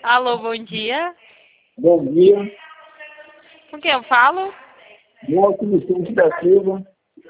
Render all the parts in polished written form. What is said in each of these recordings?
Alô, bom dia. Bom dia, Com quem eu falo? Nelson Vicente da Silva.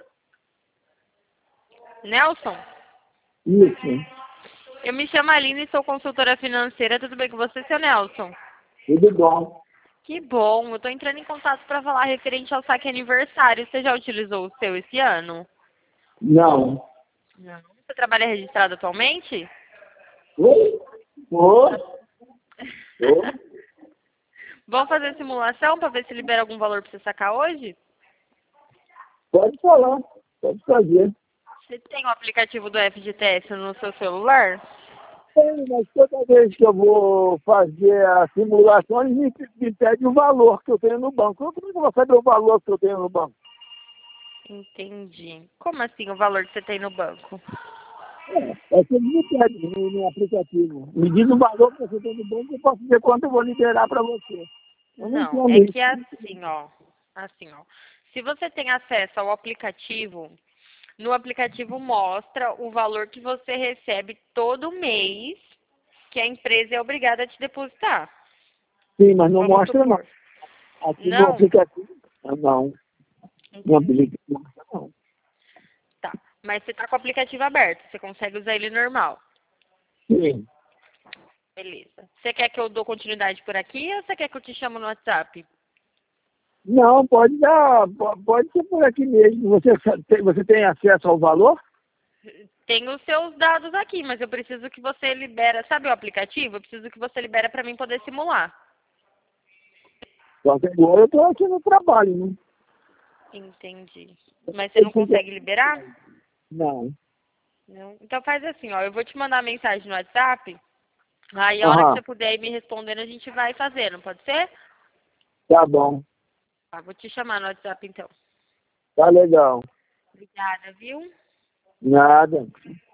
Nelson? Isso, Eu me chamo Aline e sou consultora financeira. Tudo bem com você, seu Nelson? tudo bom. Que bom. Eu tô entrando em contato para falar referente ao saque aniversário. Você já utilizou o seu esse ano? Não. Não. Você trabalha registrado atualmente? Oi? Oi? Oi? Vamos fazer simulação para ver se libera algum valor para você sacar hoje? Pode falar, pode fazer. Você tem o aplicativo do FGTS no seu celular? Tem, mas toda vez que eu vou fazer a simulação, eles me pedem o valor que eu tenho no banco. Como é que eu vou saber o valor que eu tenho no banco? Entendi. Como assim o valor que você tem no banco? É que eles me pedem no aplicativo. Me diz o valor que você tem no banco e eu posso ver quanto eu vou liberar para você. Eu não Não, entendo é isso. que é assim, ó. Assim, ó. Se você tem acesso ao aplicativo, no aplicativo mostra o valor que você recebe todo mês que a empresa é obrigada a te depositar. Sim, mas não Vamos mostra não. supor. Aqui no Não? aplicativo, não. No Entendi. aplicativo, não mostra não. Tá. Mas você tá com o aplicativo aberto, você consegue usar ele normal. Sim. Beleza. Você quer que eu dou continuidade por aqui ou você quer que eu te chamo no WhatsApp? Não, pode dar, pode ser por aqui mesmo. Você tem acesso ao valor? Tem os seus dados aqui, mas eu preciso que você libera, sabe o aplicativo? Eu preciso que você libera para mim poder simular. Só que agora eu estou aqui no trabalho, né? Entendi. Mas você não consegue liberar? Não. Não. Então faz assim, ó, eu vou te mandar uma mensagem no WhatsApp, aí a hora que Aham, você puder ir me respondendo, a gente vai fazendo, pode ser? tá bom. Tá, vou te chamar no WhatsApp então. Tá legal. Obrigada, viu? Nada.